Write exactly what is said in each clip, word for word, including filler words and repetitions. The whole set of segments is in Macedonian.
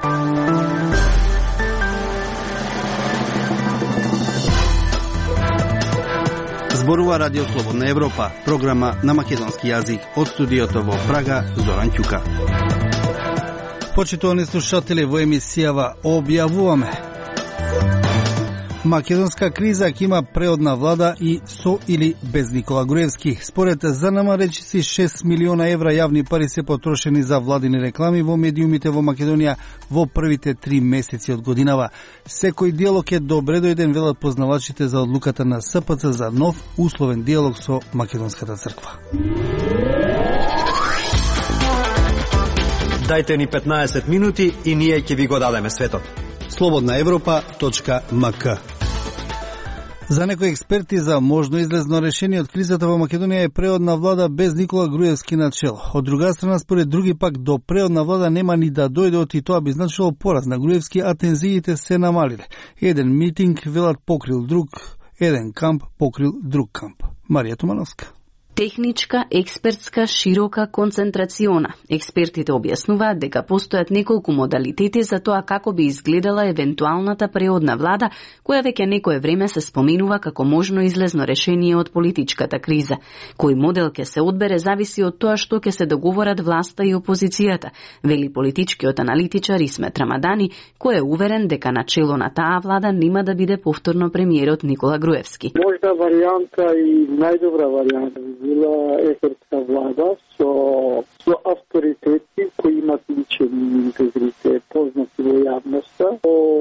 Зборува Радио Слободна Европа, програма на македонски јазик од студиото во Прага, Зоран Ќука. Почитувани слушатели, во емисијава објавуваме: македонска криза ќе има преодна влада и со или без Никола Груевски. Според ЗНМ речиси шест милиона евра јавни пари се потрошени за владини реклами во медиумите во Македонија во првите три месеци од годинава. Секој диалог е добре дојден, велат познавачите за одлуката на СПЦ за нов условен диалог со Македонската црква. Дајте ни петнаесет минути и ние ќе ви го дадеме светот. слободна европа точка ем ка. За некои експерти за можно излезно решение од кризата во Македонија е преодна влада без Никола Груевски на чело. Од друга страна, според други пак, до преодна влада нема ни да дојде, од и тоа би значило пораз на Груевски, а тензиите се намалиле. Еден митинг, велат, покрил друг, еден камп покрил друг камп. Марија Тумановска. Техничка, експертска, широка, концентрациона. Експертите објаснуваат дека постојат неколку модалитети за тоа како би изгледала евентуалната преодна влада, која веќе некое време се споменува како можно излезно решение од политичката криза. Кој модел ќе се одбере зависи од тоа што ќе се договорат власта и опозицијата, вели политичкиот аналитичар Исмет Рамадани, кој е уверен дека на чело на таа влада нема да биде повторно премиерот Никола Груевски. Можда варијанта и најдобра варијанта била експертска влада со, со авторитети кои имат личен интегритет, познати во јавноста.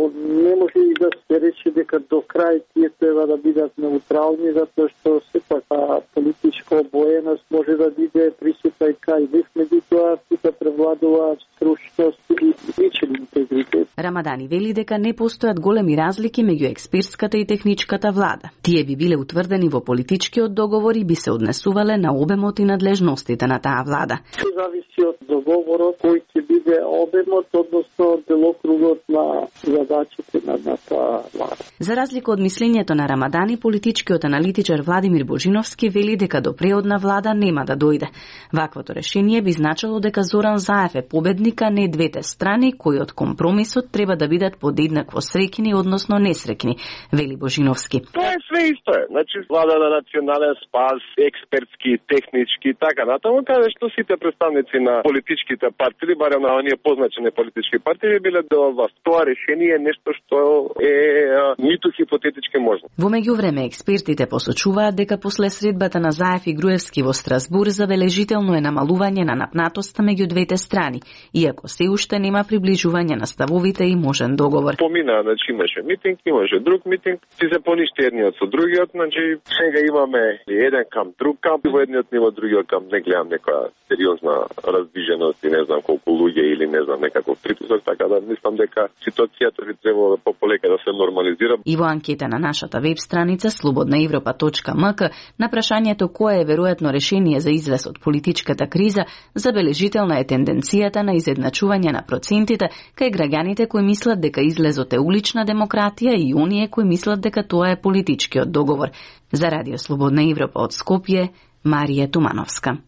Не може и да се рече дека до крај тие треба да бидат неутрални, затоа што сепак политичка обоеност може да биде присутна и кај нив, меѓутоа тука превладуваат стручност и личен интегритет. Рамадани вели дека не постојат големи разлики меѓу експертската и техничката влада. Тие би биле утврдени во политичкиот договор и би се однесувале на обемот и надлежностите на таа влада. Се зависи од договорот кој ќе биде обемот, односно делокругот на задачите на, на таа влада. За разлика од мислењето на Рамадани, политичкиот аналитичар Владимир Божиновски вели дека до преодна влада нема да дојде. Ваквото решение би значило дека Зоран Заев е победник, а не двете страни кои од компромисот треба да бидат подеднакво среќни, односно несреќни, вели Божиновски. Тоа е све исто е. Значи, влада на национален спас, експертски, технички, така натаму, каде што сите представници на политичките партии, барем на оние позначени политички партии, биле до власт. Тоа решение е нешто што е ниту хипотетички можно. Во меѓувреме, експертите посочуваат дека после средбата на Заев и Груевски во Страсбур забележително е намалување на напнатоста меѓу двете страни, иако се уште нема приближување на ставовите и можен договор. Помина, значи имаше митинг, имаше друг митинг, си се поништи едниот со другиот, значи сега имаме еден камп, друг камп, и во едниот и во другиот камп не гледам некоја сериозна раздвиженост и не знам колку луѓе или не знам некаков притисок, така да мислам дека ситуацијата би требало пополека да се нормализира. И во анкета на нашата веб страница слободна европа точка ем ка на прашањето кое е веројатно решение за излез од политичката криза, забележителна е тенденцијата на изедначување на процентите кај граѓаните кои мислат дека излезот е улична демократија и оние кои мислат дека тоа е политичкиот договор. За Радио Слободна Европа од Скопје, Марија Тумановска.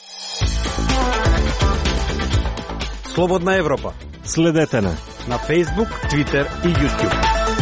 Слободна Европа. Следете на на Facebook, Twitter и YouTube.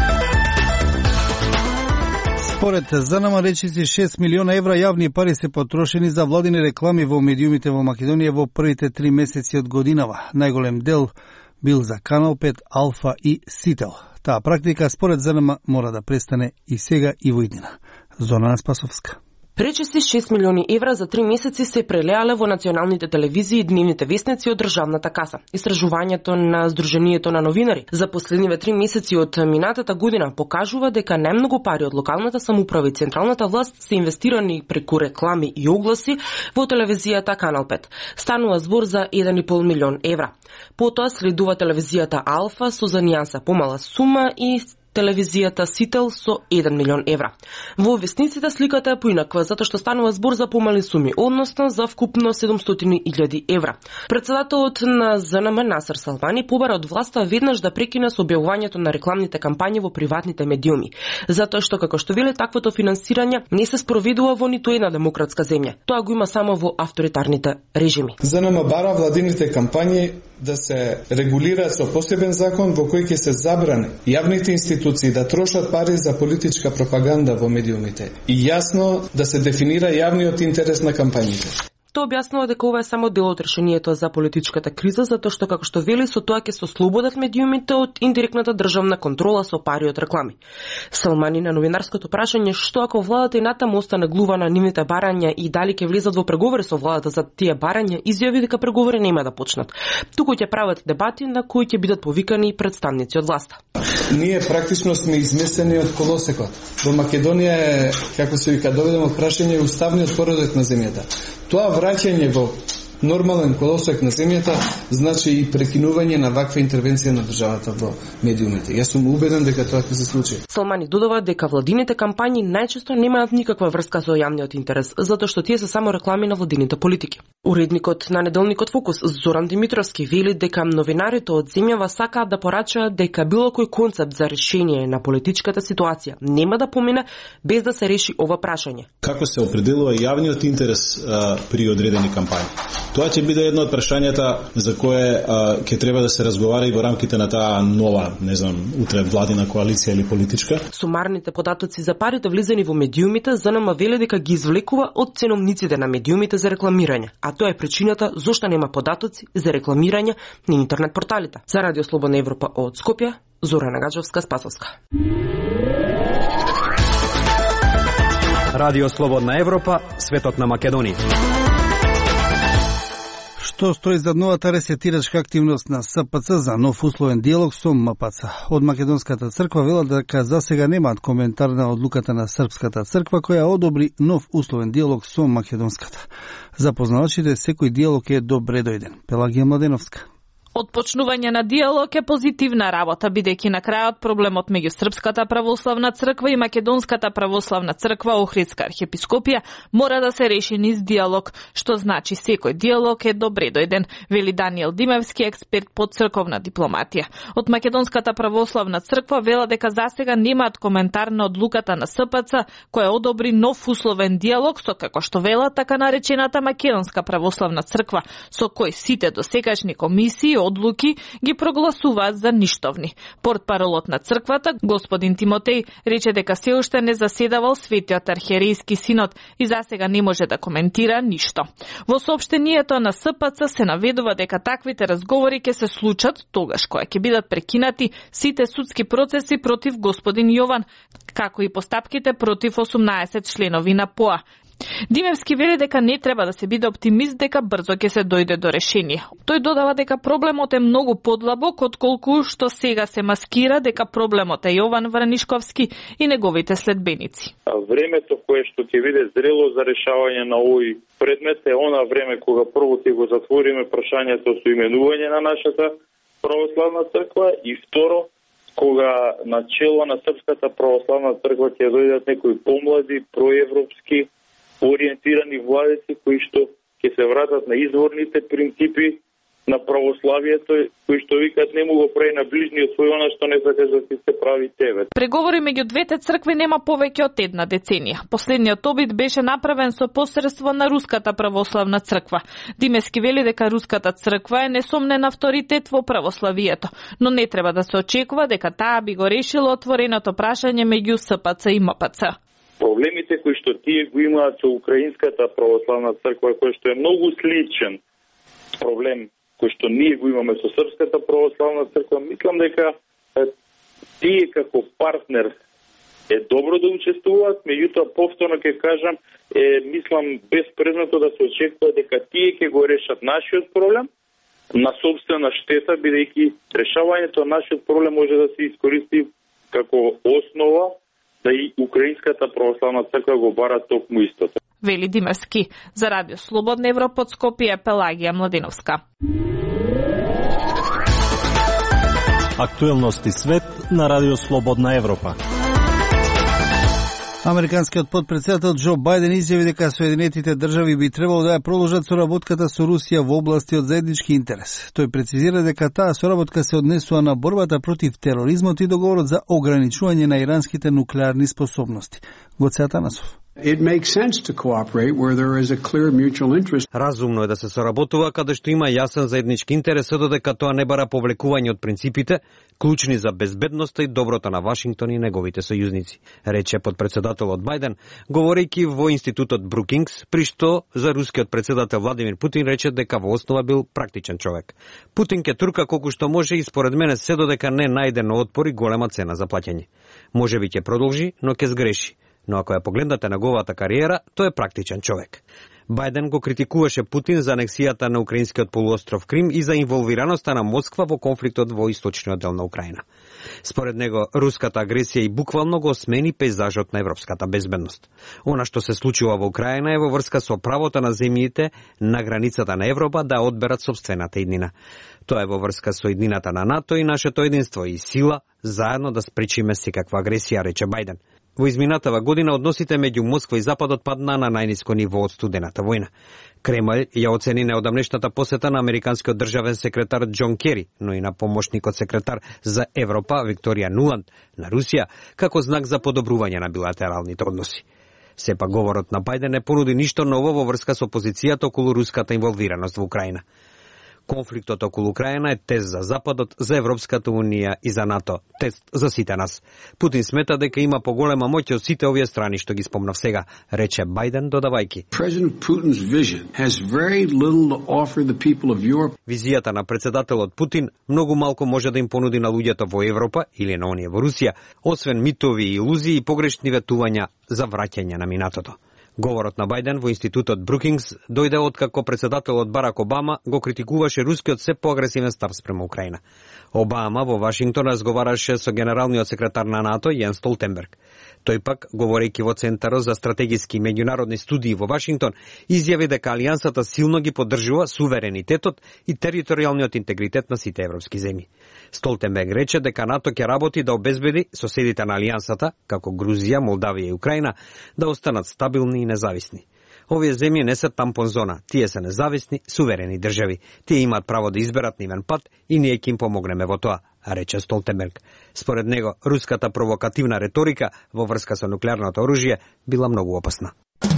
Според ЗНМ речиси шест милиона евра јавни пари се потрошени за владини реклами во медиумите во Македонија во првите три месеци од годинава. Најголем дел бил за Канал пет, Алфа и Сител. Таа практика според ЗНМ мора да престане и сега и во иднина. Зорана Спасовска. Речиси шест милиони евра за три месеци се прелеале во националните телевизии и дневните вестници од државната каса. Истражувањето на Сдруженијето на новинари за последниве три месеци од минатата година покажува дека најмногу пари од локалната самоуправа и централната власт се инвестирани преку реклами и огласи во телевизијата Канал пет. Станува збор за еден и пол милион евра. Потоа следува телевизијата Алфа со за нијанса помала сума и телевизијата Сител со еден милион евра. Во вестниците сликата е поинаква, затоа што станува збор за помали суми, односно за вкупно седумстотини илјади евра. Председателот на ЗНМ Насер Салвани побара од власта веднаш да прекине со објавувањето на рекламните кампањи во приватните медиуми, затоа што, како што веле, таквото финансирање не се спроведува во ниту една демократска земја. Тоа го има само во авторитарните режими. ЗНМ бара владините кампањи да се регулира со посебен закон во кој ќе се забрани јавните институции да трошат пари за политичка пропаганда во медиумите и јасно да се дефинира јавниот интерес на кампањите. Тоа објаснува дека ова е само дел од решението за политичката криза, затоа што, како што вели, со тоа ќе се ослободат медиумите од индиректната државна контрола со пари од реклами. Салмани на новинарското прашање што ако владата и натаму остане глува на нивните барања и дали ќе влезат во преговори со владата за тие барања, изјави дека преговори нема да почнат. Туку ќе прават дебати на кои ќе бидат повикани и представници од власта. Ние практично сме изместени од колосекот. Во Македонија е, како се вика, доведено прашање уставниот поредок на земјата. Тоа враќање во нормален колосек на земјата значи и прекинување на ваква интервенција на државата во медиумите. Јас сум убеден дека тоа ќе се случи. Салмани додава дека владините кампањи најчесто немаат никаква врска со јавниот интерес, затоа што тие се само реклами на владините политики. Уредникот на неделникот Фокус Зоран Димитровски вели дека новинарите од земјава сакаат да порачаат дека било кој концепт за решение на политичката ситуација нема да помине без да се реши ова прашање. Како се определува јавниот интерес а, при одредени кампањи? Тоа ќе биде едно од прашањата за кое а, ќе треба да се разговара и во рамките на таа нова, не знам, утре владина коалиција или политичка. Сумарните податоци за парите влизани во медиумите ЗНМ вели дека ги извлекува од ценовниците на медиумите за рекламирање, а тоа е причината зошто нема податоци за рекламирање на интернет порталите. За Радио Слободна Европа од Скопје, Зора Нагаджовска, Спасовска. Радио Слободна Европа, светот на Македонија. Што стои зад новата ресетирачка активност на СПЦ за нов условен диалог со МПЦ? Од Македонската црква велат дека за сега немаат коментар на одлуката на Српската црква која одобри нов условен диалог со Македонската. За познавачите секој диалог е добре дојден. Пелагија Младеновска. Отпочнување на диалог е позитивна работа, бидејќи на крајот проблемот меѓу Српската православна црква и Македонската православна црква Охридска архиепископија мора да се реши низ диалог, што значи секој диалог е добре дојден, вели Даниел Димевски, експерт по црковна дипломатија. Од Македонската православна црква вела дека засега немаат коментар на одлуката на СПЦ која одобри нов условен диалог со, како што вела, така наречената Македонска православна црква, со кој сите досегашни комисии одлуки ги прогласуваат за ништовни. Портпаролот на црквата, господин Тимотеј, рече дека се уште не заседавал Светиот архиерејски синод и засега не може да коментира ништо. Во соопштението на СПЦ се наведува дека таквите разговори ќе се случат тогаш кога ќе бидат прекинати сите судски процеси против господин Јован, како и постапките против осумнаесет членови на ПОА. Димевски вели дека не треба да се биде оптимист дека брзо ќе се дојде до решение. Тој додава дека проблемот е многу подлабок отколку што сега се маскира дека проблемот е Јован Вранишковски и неговите следбеници. Времето кое што ќе биде зрело за решавање на овој предмет е она време кога прво ќе го затвориме прашањето со именување на нашата православна црква и второ кога на чело на Српската православна црква ќе дојдат некои помлади проевропски ориентирани владици кои што ќе се вратат на изворните принципи на православието, кои што викат не му го прави на ближниот свој она што не сакаш да ти се прави тебе. Преговори меѓу двете цркви нема повеќе од една деценија. Последниот обид беше направен со посредство на Руската православна црква. Димески вели дека Руската црква е несомнен авторитет во православието, но не треба да се очекува дека таа би го решила отвореното прашање меѓу СПЦ и МПЦ. Проблемите кои што тие го имаат со Украинската православна црква, кој што е многу сличен проблем кој што ние го имаме со Српската православна црква, мислам дека тие како партнер е добро да учествуваат, меѓутоа повторно ќе кажам, е мислам безпредметно да се очекува дека тие ќе го решат нашиот проблем на собствена штета, бидејќи решавањето на нашиот проблем може да се искористи како основа да и Украинската православна црква го бара токму истото. Вели Димевски. За Радио Слободна Европа од Скопје, Пелагија Младеновска. Актуелности свет на Радио Слободна Европа. Американскиот подпредседател Џо Бајден изјави дека Соединетите држави би требало да ја продолжат соработката со Русија во области од заеднички интерес. Тој прецизира дека таа соработка се однесува на борбата против тероризмот и договорот за ограничување на иранските нуклеарни способности. Гоце Атанасов. It makes sense to cooperate where there is a clear mutual interest. Разумно е да се соработува каде што има јасен заеднички интерес, додека тоа не бара повлекување од принципите клучни за безбедноста и доброто на Вашингтон и неговите сојузници, рече подпредседателот Бајден, говорејќи во институтот Брукингс, при што за рускиот председател Владимир Путин рече дека во основа бил практичен човек. Путин ке турка колку што може и според мене се додека не најде на отпор и голема цена за плаќање. Можеби ќе продолжи, но ке сгреши. Но ако ја погледнете неговата кариера, тој е практичен човек. Бајден го критикуваше Путин за анексијата на украинскиот полуостров Крим и за инволвираноста на Москва во конфликтот во источниот дел на Украина. Според него, руската агресија и буквално го смени пейзажот на европската безбедност. Она што се случува во Украина е во врска со правото на земјите на границата на Европа да одберат собствената иднина. Тоа е во врска со иднината на НАТО и нашето единство и сила заедно да спречиме секаква агресија, рече Бајден. Во изминатава година односите меѓу Москва и Западот падна на најниско ниво од студената војна. Кремљ ја оцени неодамнешната посета на американскиот државен секретар Џон Кери, но и на помошникот секретар за Европа Викторија Нуланд на Русија, како знак за подобрување на билатералните односи. Сепак говорот на Бајден не понуди ништо ново во врска со позицијата околу руската инволвираност во Украина. Конфликтот околу Украина е тест за Западот, за Европската Унија и за НАТО. Тест за сите нас. Путин смета дека има поголема моќ од сите овие страни што ги спомнав сега, рече Бајден додавајки. Визијата на председателот Путин многу малку може да им понуди на луѓето во Европа или на оние во Русија, освен митови и илузии и погрешни ветувања за враќање на минатото. Говорот на Бајден во институтот Брукингс дојде откако председателот Барак Обама го критикуваше рускиот се поагресивен став спрема Украина. Обама во Вашингтон разговараше со генералниот секретар на НАТО Јенс Столтенберг. Тој пак, говорејќи во Центарот за стратегиски меѓународни студии во Вашингтон, изјави дека алијансата силно ги поддржува суверенитетот и територијалниот интегритет на сите европски земји. Столтенберг рече дека НАТО ќе работи да обезбеди соседите на алијансата, како Грузија, Молдавија и Украина, да останат стабилни и независни. Овие земји не се тампон зона, тие се независни, суверени држави. Тие имаат право да изберат нивен пат и ние ќе им помогнеме во тоа, рече Столтенберг. Според него, руската провокативна реторика во врска со нуклеарното оружје била многу опасна.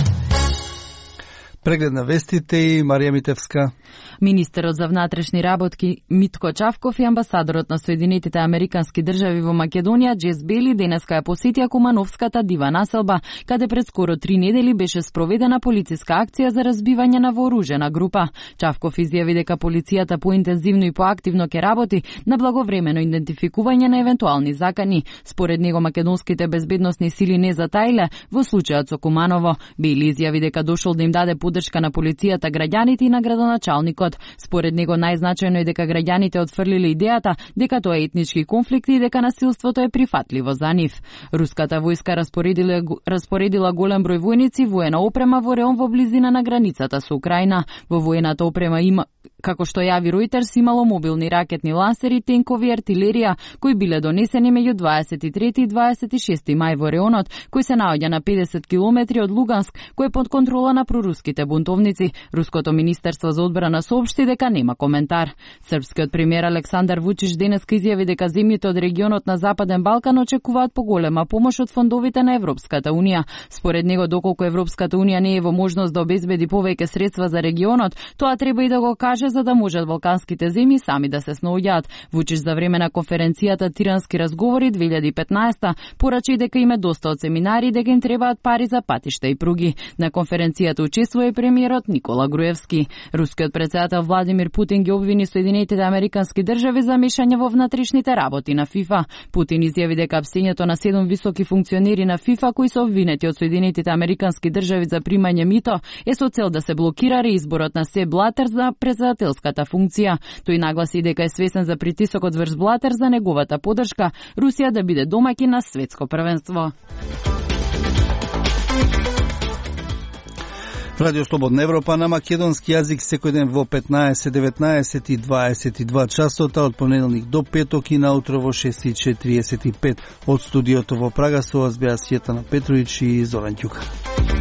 Преглед на вестите и Марија Митевска. Министерот за внатрешни работки Митко Чавков и амбасадорот на Соединетите Американски држави во Македонија Џес Бели денеска ја посетија Кумановската дива населба, каде пред скоро три недели беше спроведена полициска акција за разбивање на вооружена група. Чавков изјави дека полицијата поинтензивно и поактивно ќе работи на благовремено идентификување на евентуални закани. Според него македонските безбедносни сили не затаиле во случајот со Куманово. Бели изјави дека дошол да им даде поддршка на полицијата, граѓаните и на градоначалникот. Според него најзначајно е дека граѓаните отфрлиле идејата дека тоа е етнички конфликт и дека насилството е прифатливо за нив. Руската војска распоредила, распоредила голем број војници и воена опрема во реон во близина на границата со Украина. Во воената опрема има, како што јави Ројтерс, имало мобилни ракетни лансери, тенкови и артилерија, кои биле донесени меѓу дваесет и трети и дваесет и шести мај во реонот, кој се наоѓа на педесет километри од Луганск, кој е под контрола на проруските бунтовници. Руското министерство за одбрана соопшти дека нема коментар. Српскиот премиер Александар Вучич денеска изјави дека земјите од регионот на Западен Балкан очекуваат поголема помош од фондовите на Европската Унија. Според него, доколку Европската Унија не е во можност да обезбеди повеќе средства за регионот, тоа треба и да го каже за да можат балканските земји сами да се снаоѓаат. Вучич за време на конференцијата Тирански разговори две илјади и петнаесета порачи дека има доста од семинари и дека им требаат пари за патишта и пруги. На конференцијата учествува и премиерот Никола Груевски. Рускиот председател Владимир Путин ги обвини Соединетите Американски држави за мешање во внатрешните работи на ФИФА. Путин изјави дека апстењето на седум високи функционери на ФИФА кои се обвинети од Соединетите Американски држави за примање мито е со цел да се блокира реизборот на Сеп Блатер за председателската функција. Тој нагласи дека е свесен за притисокот врз Блатер за неговата поддршка Русија да биде домаќин на светско првенство. Радио Слободна Европа на македонски јазик секој ден во петнаесет, деветнаесет и дваесет и два часота од понеделник до петок и наутро во шест и четириесет и пет. Од студиото во Прага со вас беа Сјетана Петровиќ и Зоран Ѓука.